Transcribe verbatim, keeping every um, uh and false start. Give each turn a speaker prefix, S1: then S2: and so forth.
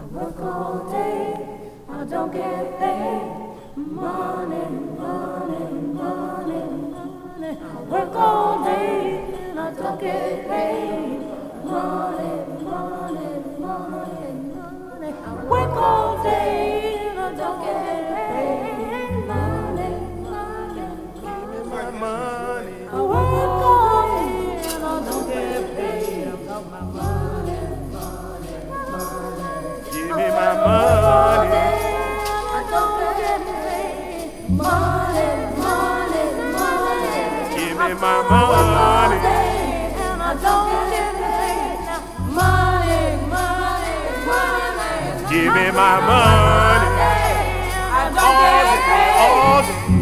S1: work all day, I don't get paid. Money, money, money, money. I work all day and I don't get paid. Money, money, money, money. I work all day and I don't get paid. Money, money,
S2: Give me my money.
S1: I work all day and I don't get paid. I got my money, money, money.
S2: Give me my money.
S1: I don't get paid. Money, money, money.
S2: Give me my money.
S1: And I don't get paid. Money, money, money.
S2: Give me my money.
S1: I don't get paid.
S2: All the